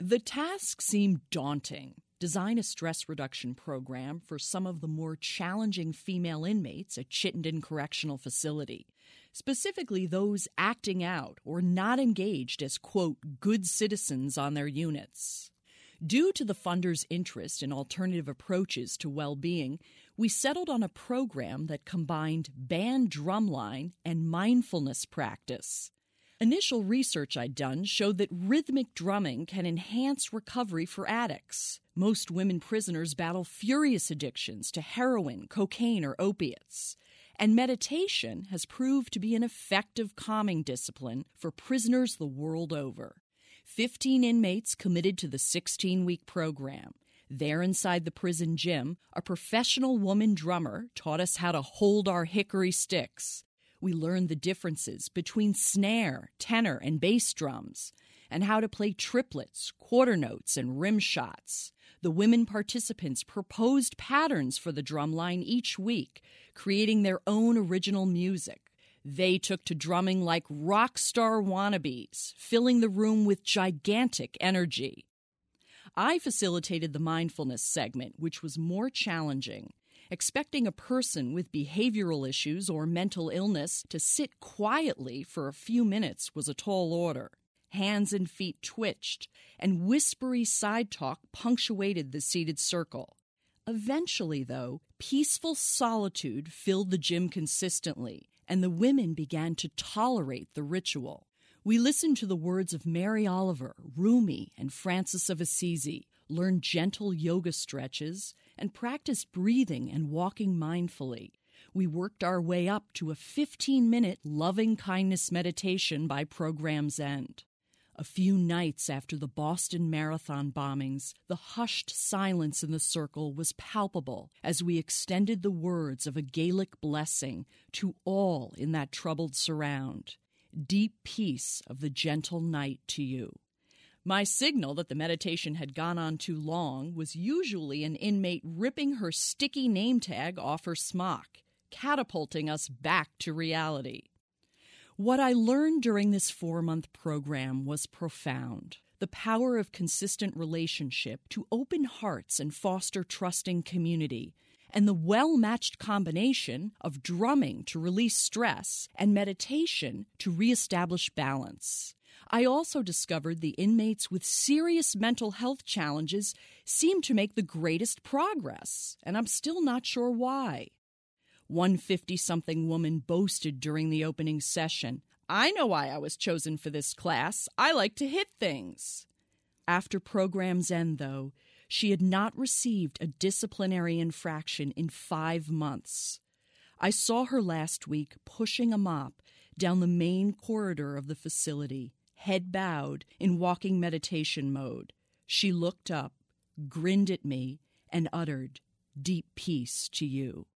The task seemed daunting. Design a stress reduction program for some of the more challenging female inmates at Chittenden Correctional Facility, specifically those acting out or not engaged as, quote, good citizens on their units. Due to the funders' interest in alternative approaches to well-being, we settled on a program that combined band drumline and mindfulness practice. Initial research I'd done showed that rhythmic drumming can enhance recovery for addicts. Most women prisoners battle furious addictions to heroin, cocaine, or opiates. And meditation has proved to be an effective calming discipline for prisoners the world over. 15 inmates committed to the 16-week program. There inside the prison gym, a professional woman drummer taught us how to hold our hickory sticks. We learned the differences between snare, tenor, and bass drums, and how to play triplets, quarter notes, and rim shots. The women participants proposed patterns for the drumline each week, creating their own original music. They took to drumming like rock star wannabes, filling the room with gigantic energy. I facilitated the mindfulness segment, which was more challenging. Expecting a person with behavioral issues or mental illness to sit quietly for a few minutes was a tall order. Hands and feet twitched, and whispery side talk punctuated the seated circle. Eventually, though, peaceful solitude filled the gym consistently, and the women began to tolerate the ritual. We listened to the words of Mary Oliver, Rumi, and Francis of Assisi, learned gentle yoga stretches, and practiced breathing and walking mindfully. We worked our way up to a 15-minute loving-kindness meditation by program's end. A few nights after the Boston Marathon bombings, the hushed silence in the circle was palpable as we extended the words of a Gaelic blessing to all in that troubled surround. Deep peace of the gentle night to you. My signal that the meditation had gone on too long was usually an inmate ripping her sticky name tag off her smock, catapulting us back to reality. What I learned during this 4-month program was profound. The power of consistent relationship to open hearts and foster trusting community, and the well-matched combination of drumming to release stress and meditation to reestablish balance. I also discovered the inmates with serious mental health challenges seemed to make the greatest progress, and I'm still not sure why. One 50-something woman boasted during the opening session, "I know why I was chosen for this class. I like to hit things." After program's end, though, she had not received a disciplinary infraction in 5 months. I saw her last week pushing a mop down the main corridor of the facility, head bowed in walking meditation mode. She looked up, grinned at me, and uttered, "Deep peace to you."